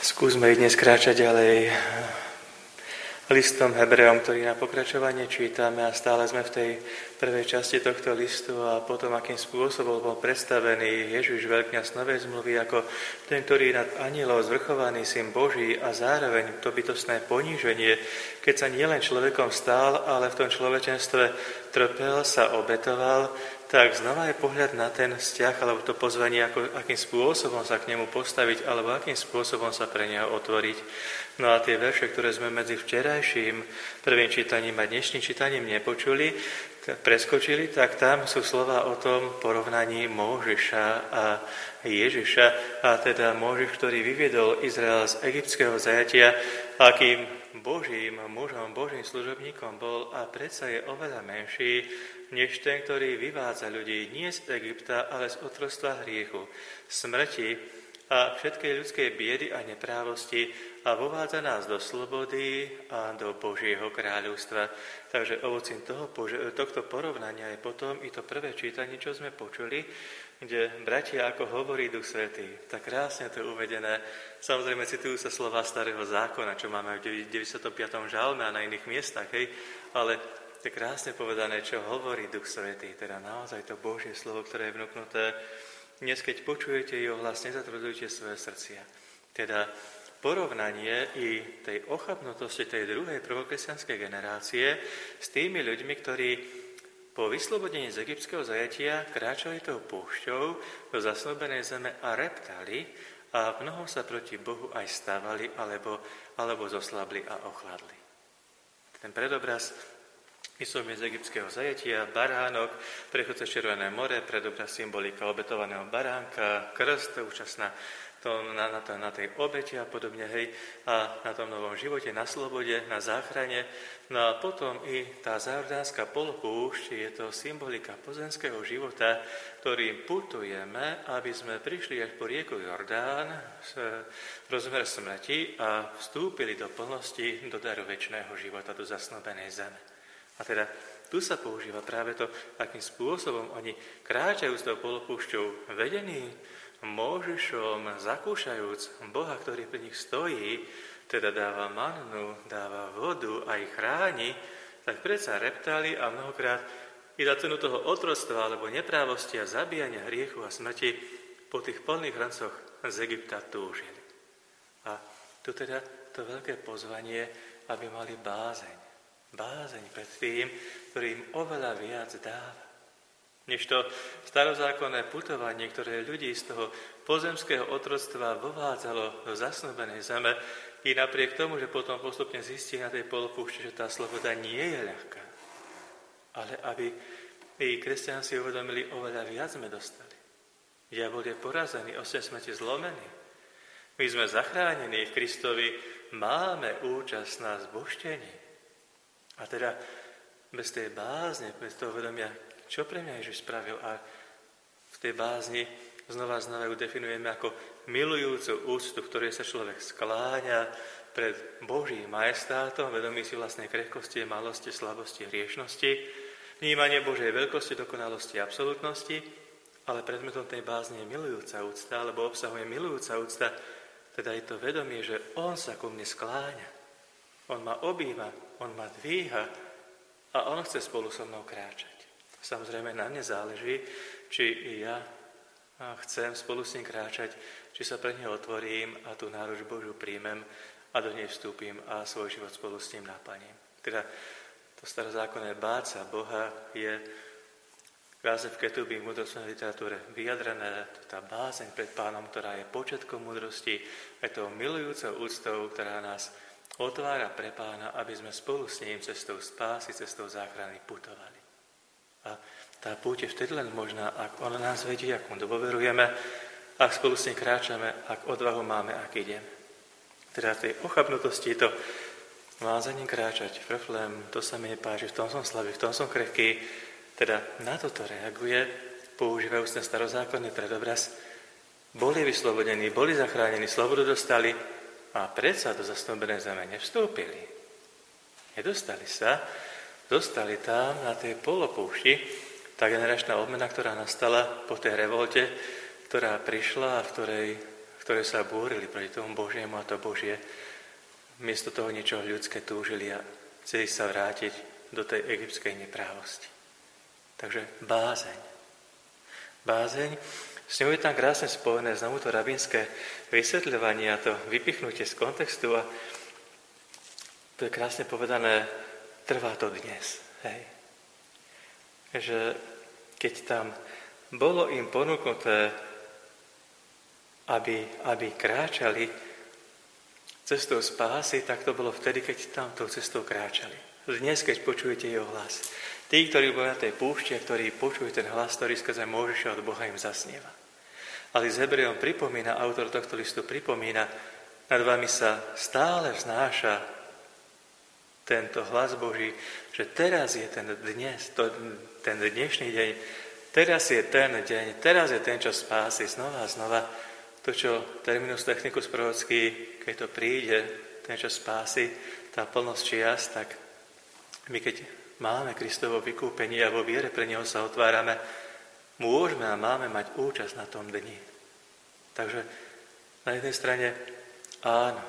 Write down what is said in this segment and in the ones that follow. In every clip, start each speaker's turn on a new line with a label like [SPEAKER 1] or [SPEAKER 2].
[SPEAKER 1] Skúsme i dnes kráčať ďalej listom Hebrejom, ktorý na pokračovanie čítame a stále sme v tej prvej časti tohto listu a potom, akým spôsobom bol predstavený Ježiš veľkňaz novej zmluvy ako ten, ktorý nad anielov zvrchovaný syn Boží a zároveň to bytostné poníženie, keď sa nielen človekom stál, ale v tom človečenstve trpel, sa obetoval, tak znova je pohľad na ten vzťah, alebo to pozvanie, akým spôsobom sa k nemu postaviť, alebo akým spôsobom sa pre neho otvoriť. No a tie verše, ktoré sme medzi včerajším prvým čítaním a dnešným čítaním preskočili, tak tam sú slova o tom porovnaní Mojžiša a Ježiša, a teda Mojžiš, ktorý vyviedol Izrael z egyptského zajatia, akým Božím mužom, Božím služobníkom bol a predsa je oveľa menší, než ten, ktorý vyvádza ľudí nie z Egypta, ale z otroctva hriechu, smrti a všetkej ľudskej biedy a neprávosti a vovádza nás do slobody a do Božieho kráľovstva. Takže ovocím tohto porovnania je potom i to prvé čítanie, čo sme počuli, kde bratia, ako hovorí Duch Svätý, tak krásne to uvedené. Samozrejme citujú sa slova Starého zákona, čo máme v 95. žalme a na iných miestach, hej, ale je krásne povedané, čo hovorí Duch Svätý, teda naozaj to Božie slovo, ktoré je vnúknuté. Dnes, keď počujete jeho hlas, nezatvrdujte svoje srdcia. Teda porovnanie i tej ochabnutosti tej druhej prvokresťanskej generácie s tými ľuďmi, ktorí po vyslobodení z egyptského zajatia kráčali tou púšťou do zasľúbenej zeme a reptali a v mnohom sa proti Bohu aj stávali alebo zoslabli a ochladli. Ten predobraz Vyslovene z egyptského zajatia, baránok, prechod cez Červené more, predobraz symbolika obetovaného baránka, krst, účasť na tej obete a podobne, hej, a na tom novom živote, na slobode, na záchrane. No a potom i tá Jordánska polopúšť, je to symbolika pozemského života, ktorým putujeme, aby sme prišli až po rieku Jordán, rozmer smrti a vstúpili do plnosti, do daru večného života, do zasnúbenej zeme. A teda tu sa používa práve to, akým spôsobom oni kráčajú s tou polopúšťou vedení Mojžišom, zakúšajúc Boha, ktorý pri nich stojí, teda dáva mannu, dáva vodu a ich chráni, tak predsa reptali a mnohokrát i za cenu toho otroctva alebo neprávosti a zabíjania hriechu a smrti po tých plných hrncoch z Egypta túžili. A tu teda to veľké pozvanie, aby mali bázeň pred tým, ktorý im oveľa viac dáva. Než to starozákonné putovanie, ktoré ľudí z toho pozemského otroctva vovádzalo do zasnúbenej zeme, i napriek tomu, že potom postupne zistí na tej polopúšti, že tá sloboda nie je ľahká. Ale aby i kresťania si uvedomili, oveľa viac sme dostali. Diabol je porazený, osem smrti zlomený. My sme zachránení v Kristovi, máme účasť na zbožtení. A teda bez tej bázne, bez toho vedomia, čo pre mňa Ježiš spravil, a v tej bázni znova ju definujeme ako milujúcu úctu, v ktorej sa človek skláňa pred Božím majestátom, vedomí si vlastnej krehkosti, malosti, slabosti, hriešnosti, vnímanie Božej veľkosti, dokonalosti, absolútnosti, ale predmetom tej bázne je milujúca úcta, alebo obsahuje milujúca úcta, teda je to vedomie, že on sa ku mne skláňa. On ma objíma, on ma dvíha a on chce spolu so mnou kráčať. Samozrejme, na mne záleží, či i ja chcem spolu s ním kráčať, či sa pre neho otvorím a tú náruč Božiu príjmem a do nej vstúpim a svoj život spolu s ním naplním. Teda to starozákonné báť sa Boha je krásne v Ketubí v múdrostnej literatúre vyjadrené, tá bázeň pred Pánom, ktorá je počiatkom múdrosti, je to milujúcou úctou, ktorá nás otvára pre Pána, aby sme spolu s ním cestou spásy, cestou záchrany putovali. A tá púť je vtedy len možná, ak on nás vedie, ak mu dôverujeme, ak spolu s ním kráčame, ak odvahu máme, ak ideme. Teda v tej ochabnutosti to mám za ním kráčať, frflem, to sa mi nepáči, v tom som slabý, v tom som krehký. Teda na toto reaguje, používajúc ten starozákonný predobraz. Boli vyslobodení, boli zachránení, slobodu dostali, a predsa do zasnúbenej zeme nevstúpili. Nedostali sa, dostali tam na tej polopúšti, tá generačná obmena, ktorá nastala po tej revolte, ktorá prišla a v ktorej ktoré sa búrili proti tomu Božiemu a to Božie, miesto toho niečo ľudské túžili a chceli sa vrátiť do tej egyptskej neprávosti. Takže bázeň. Bázeň, s ňou je tam krásne spojené znovu to rabínske vysvetľovanie a to vypichnutie z kontextu a to je krásne povedané, trvá to dnes. Hej. Že keď tam bolo im ponúknuté, aby kráčali cestou spásy, tak to bolo vtedy, keď tam tou cestou kráčali. Dnes, keď počujete jeho hlas. Tí, ktorí boli na tej púšti a ktorí počujú ten hlas, ktorý skrze Mojžiša od Boha im zasnieva. Ale z Hebrejom pripomína, autor tohto listu pripomína, nad vami sa stále vznáša tento hlas Boží, že teraz je ten dnešný deň, teraz je ten deň, teraz je ten čas spásy, znova a znova. To, čo terminus technicus prorocký, keď to príde, ten čas spásy, tá plnosť čias, tak my keď máme Kristovo vykúpenie a vo viere pre neho sa otvárame, môžeme a máme mať účasť na tom dni. Takže na jednej strane áno,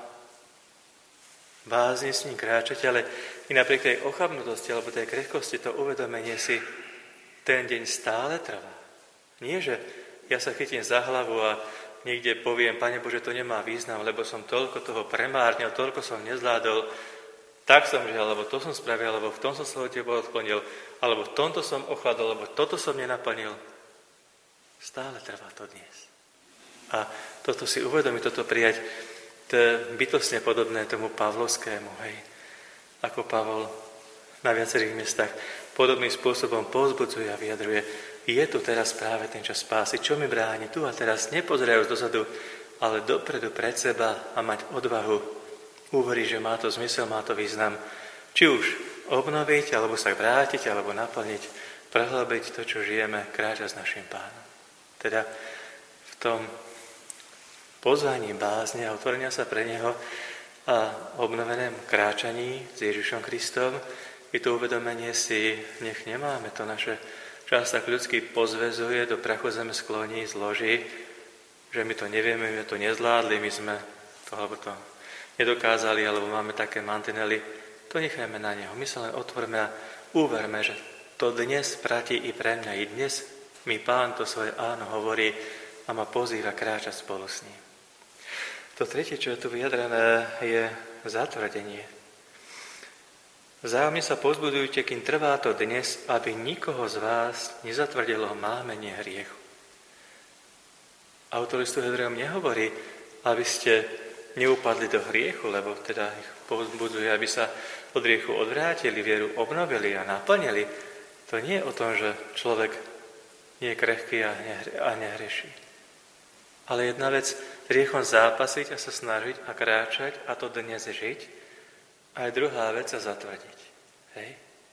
[SPEAKER 1] bázne s ním kráčať, ale i napriek tej ochabnutosti alebo tej krehkosti, to uvedomenie si, ten deň stále trvá. Nie, že ja sa chytím za hlavu a niekde poviem, Pane Bože, to nemá význam, lebo som toľko toho premárnil, toľko som nezvládol, tak som žil, alebo to som spravil, alebo v tom som sa od teba odklonil, alebo v tomto som ochladol, alebo toto som nenaplnil. Stále trvá to dnes. A toto si uvedomiť, toto prijať, to je bytostne podobné tomu pavlovskému, hej. Ako Pavol na viacerých miestach podobným spôsobom povzbudzuje a vyjadruje, je tu teraz práve ten čas spásy, čo mi bráni tu a teraz, nepozerajúc dozadu, ale dopredu pred seba a mať odvahu uveriť, že má to zmysel, má to význam, či už obnoviť, alebo sa vrátiť, alebo naplniť, prehlbiť to, čo žijeme, kráčať s našim Pánom. Teda v tom pozvaní bázne a otvorenia sa pre Neho a obnovenému kráčaní s Ježišom Kristom je to uvedomenie si, nech nemáme to naše čas tak ľudský pozväzuje, do prachu zeme skloní, zloží, že my to nevieme, my to nezvládli, my sme to alebo to nedokázali, alebo máme také mantinely. To nechajme na Neho. My sa len otvorme a uverme, že to dnes platí i pre mňa. I dnes mi Pán to svoje áno hovorí a ma pozýva kráčať spolu s ním. To tretie, čo je tu vyjadrené, je zatvrdenie. Vzájomne sa povzbudzujte, kým trvá to dnes, aby nikoho z vás nezatvrdilo mámenie hriechu. Autor listu Hebrejom nehovorí, aby ste neupadli do hriechu, lebo teda ich povzbudzuje, aby sa od hriechu odvrátili, vieru obnovili a naplnili. To nie je o tom, že človek nie je krehký a nehreší. Ale jedna vec, hriechom zápasiť a sa snažiť a kráčať a to dnes žiť, a aj druhá vec sa zatvrdiť. Hej?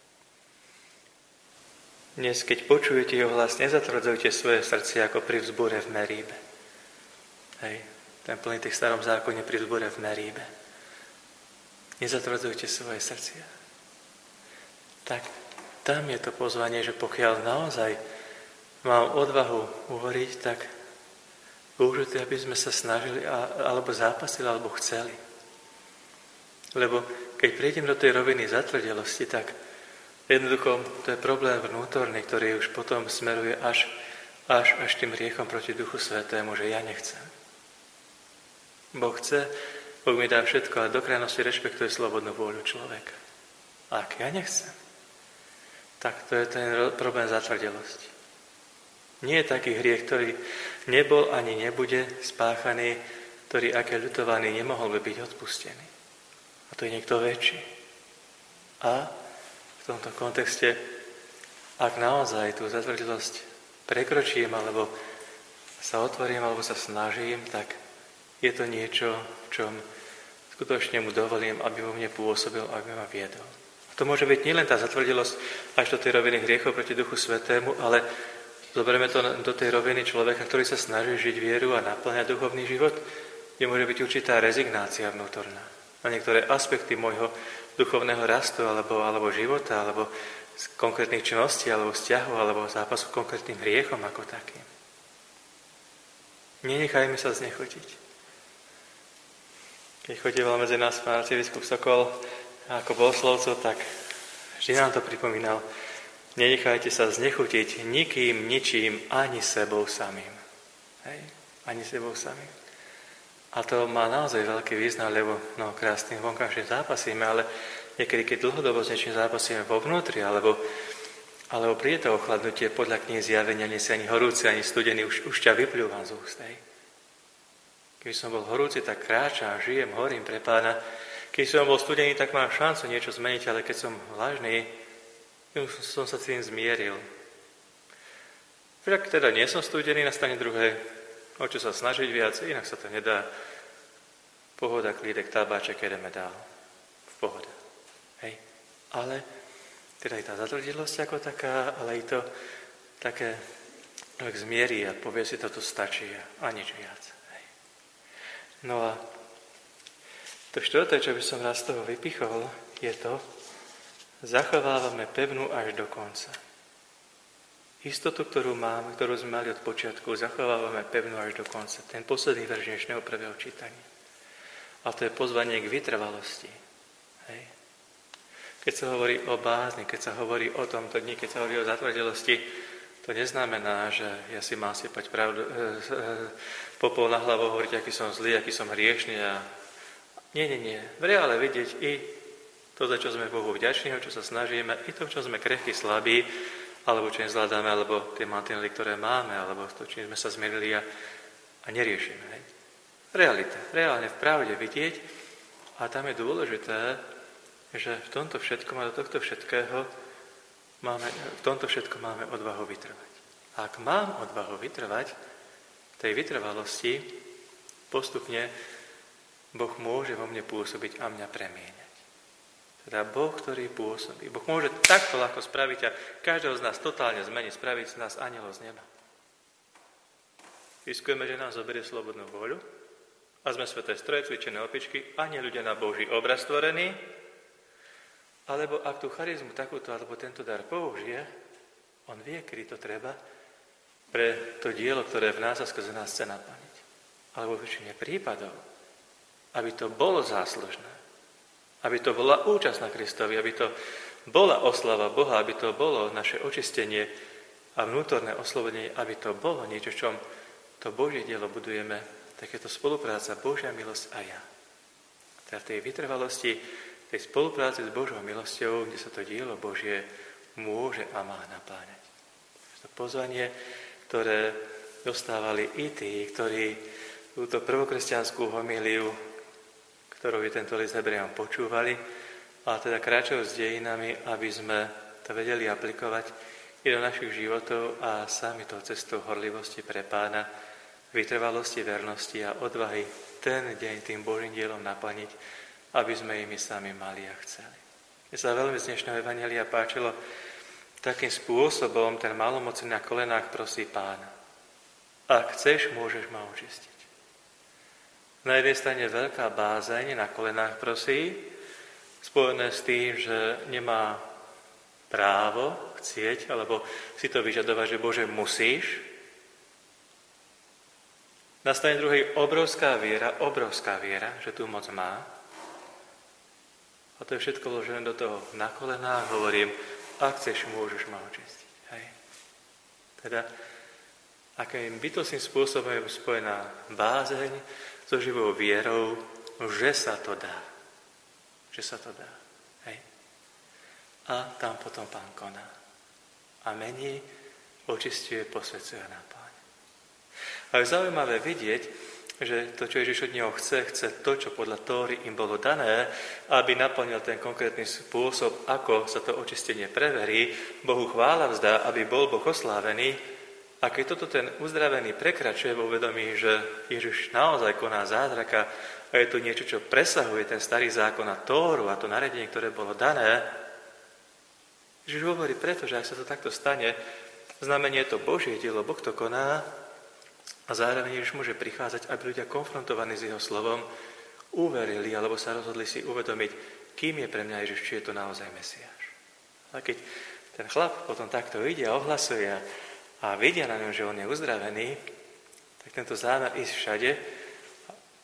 [SPEAKER 1] Dnes, keď počujete jeho hlas, nezatvrdzujte svoje srdce ako pri vzbure v Meríbe. Hej? Ten plný tých starom zákone pri vzbure v Meríbe. Nezatvrdzujte svoje srdcia. Tak tam je to pozvanie, že pokiaľ naozaj mám odvahu uvoriť, tak dôležité, aby sme sa snažili alebo zápasili, alebo chceli. Lebo keď prídem do tej roviny zatvrdelosti, tak jednoducho to je problém vnútorný, ktorý už potom smeruje až tým hriechom proti Duchu Svätému, že ja nechcem. Boh chce, Boh mi dá všetko, ale do krajnosti rešpektuje slobodnú vôľu človeka. A ak ja nechcem, tak to je ten problém zatvrdelosti. Nie je taký hriech, ktorý nebol ani nebude spáchaný, ktorý aké ľutovaný nemohol by byť odpustený. A to je niekto väčší. A v tomto kontexte, ak naozaj tú zatvrdelosť prekročím, alebo sa otvorím, alebo sa snažím, tak je to niečo, v čom skutočne mu dovolím, aby vo mne pôsobil, aby ma viedol. A to môže byť nielen tá zatvrdelosť až do tej roviny hriechov proti Duchu Svätému, ale zoberieme to do tej roviny človeka, ktorý sa snaží žiť vieru a naplňať duchovný život, kde môže byť určitá rezignácia vnútorná na niektoré aspekty môjho duchovného rastu alebo života, alebo z konkrétnych činností, alebo vzťahov, alebo zápasu konkrétnym hriechom ako takým. Nenechajme sa znechotiť. Keď chodieval medzi nás pán arcibiskup Sokol ako bohoslovcov, tak vždy nám to pripomínal. Nenechajte sa znechutiť nikým, ničím, ani sebou samým. Hej? Ani sebou samým. A to má naozaj veľký význam, lebo mnohokrát s tým vonkajším zápasíme, ale niekedy, keď dlhodobo s niečím zápasíme vo vnútri, alebo príde to ochladnutie, podľa kníh Zjavenia, nie si ani horúci, ani studený, už ťa vypľúvam z úst. Hej? Keby som bol horúci, tak kráčam, žijem, horím pre Pána. Keď som bol studený, tak mám šancu niečo zmeniť, ale keď som vlažný, som sa s tým zmieril. Však teda nie som studený, na strane druhej, o čo sa snažiť viac, inak sa to nedá. Pohoda, klídek, tabáček, jedeme dál. V pohode. Hej. Ale teda aj tá zatvrdilosť ako taká, ale aj to také, človek zmierí a povie si, toto stačí a nič viac. Hej. No a to štvrté, čo by som raz z toho vypichol, je to, zachovávame pevnú až do konca. Istotu, ktorú máme, ktorú sme mali od počiatku, zachovávame pevnú až do konca. Ten posledný verš dnešného prvého čítania. A to je pozvanie k vytrvalosti. Hej. Keď sa hovorí o bázni, keď sa hovorí o tomto dni, keď sa hovorí o zatvrdelosti, to neznamená, že ja si mám sypať popol na hlavu, hovoriť, aký som zlý, aký som hriešný. Nie. V reále vidieť i to, za čo sme Bohu vďační, o čo sa snažíme, i to, čo sme krehkí, slabí, alebo čo nezvládame, alebo tie mantinely, ktoré máme, alebo to, čím sme sa zmierili a neriešime. Hej. Realita. Reálne v pravde vidieť. A tam je dôležité, že v tomto všetkom a do tohto všetkého v tomto všetko máme odvahu vytrvať. A ak mám odvahu vytrvať, tej vytrvalosti postupne Boh môže vo mne pôsobiť a mňa premieňať. Teda Boh, ktorý pôsobí. Boh môže takto ľahko spraviť a každého z nás totálne zmeniť, spraviť z nás anjela z neba. Riskujeme, že nás zoberie slobodnú voľu a sme sveté stroje, cvičené opičky, a nie ľudia na Boží obraz stvorení, alebo ak tú charizmu takúto alebo tento dar použije, on vie, kedy to treba pre to dielo, ktoré v nás a skrze nás chce naplniť. Alebo v väčšine prípadov, aby to bolo záslužné, aby to bola účasť na Kristovi, aby to bola oslava Boha, aby to bolo naše očistenie a vnútorné oslobodenie, aby to bolo niečo, čom to Božie dielo budujeme, takéto spolupráca, Božia milosť a ja. Teda v tej vytrvalosti, tej spolupráci s Božou milosťou, kde sa to dielo Božie môže a má napláňať. To pozvanie, ktoré dostávali i tí, ktorí túto prvokresťanskú homíliu, ktorou je tento list Hebrejom počúvali, a teda kráčajú s dejinami, aby sme to vedeli aplikovať i do našich životov a sami tou cestou horlivosti pre Pána, vytrvalosti, vernosti a odvahy ten deň tým Božím dielom naplniť, aby sme imi sami mali a chceli. Mne sa veľmi z dnešného evanjelia páčilo takým spôsobom, ten malomocný na kolenách prosí Pána. Ak chceš, môžeš ma očistiť. Na jednej strane veľká bázeň, na kolenách prosí, spojené s tým, že nemá právo chcieť, alebo si to vyžadovať, že Bože, musíš. Na strane druhej obrovská viera, že tu moc má. A to je všetko vložené do toho na kolenách, hovorím, ak chceš, môžeš ma očistiť. Hej. Teda, akým bytostným spôsobom je spojená bázeň so živou vierou, že sa to dá. Že sa to dá. Hej. A tam potom Pán koná. A mení, očistuje, posvedzuje a napáňa. A je zaujímavé vidieť, že to, čo Ježiš od neho chce to, čo podľa Tóry im bolo dané, aby naplnil ten konkrétny spôsob, ako sa to očistenie preverí, Bohu chvála vzdá, aby bol Boh oslávený. A keď toto ten uzdravený prekračuje vo vedomí, že Ježiš naozaj koná zázraka a je tu niečo, čo presahuje ten starý zákon a Tóru a to nariadenie, ktoré bolo dané, Ježiš hovorí preto, že ak sa to takto stane, znamenie je to Božie dielo, Boh to koná a zároveň Ježiš môže prichádzať, aby ľudia konfrontovaní s jeho slovom uverili alebo sa rozhodli si uvedomiť, kým je pre mňa Ježiš, či je to naozaj Mesiáš. A keď ten chlap potom takto ide a ohlasuje a vidia na ňom, že on je uzdravený, tak tento zámer ísť všade,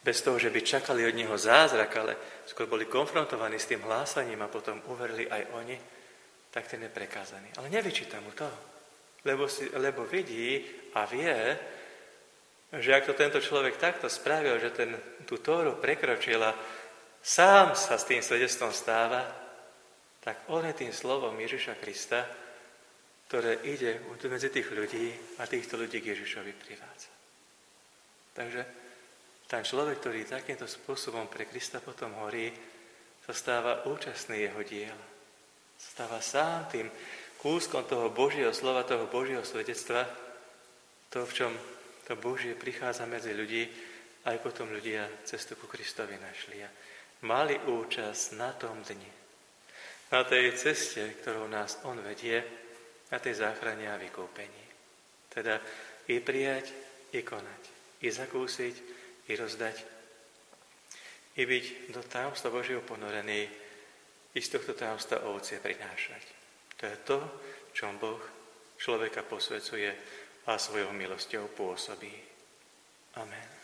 [SPEAKER 1] bez toho, že by čakali od neho zázrak, ale skôr boli konfrontovaní s tým hlásaním a potom uverili aj oni, tak ten je prekázaný. Ale nevyčíta mu to, lebo vidí a vie, že ak to tento človek takto spravil, že tú Tóru prekročil a sám sa s tým svedectvom stáva, tak on je tým slovom Ježiša Krista, ktoré ide medzi tých ľudí a týchto ľudí k Ježišovi privádza. Takže ten človek, ktorý takýmto spôsobom pre Krista potom horí, sa stáva účastný jeho diela. Stáva sám tým kúskom toho Božieho slova, toho Božieho svedectva, to, v čom to Božie prichádza medzi ľudí, aj potom ľudia cestu ku Kristovi našli a mali účasť na tom dni, na tej ceste, ktorou nás on vedie, na tej záchrane a vykúpení. Teda i prijať, i konať, i zakúsiť, i rozdať, i byť do tajomstva Božieho ponorený, i z tohto tajomstva ovocie prinášať. To je to, čom Boh človeka posvecuje a svojou milosťou pôsobí. Amen.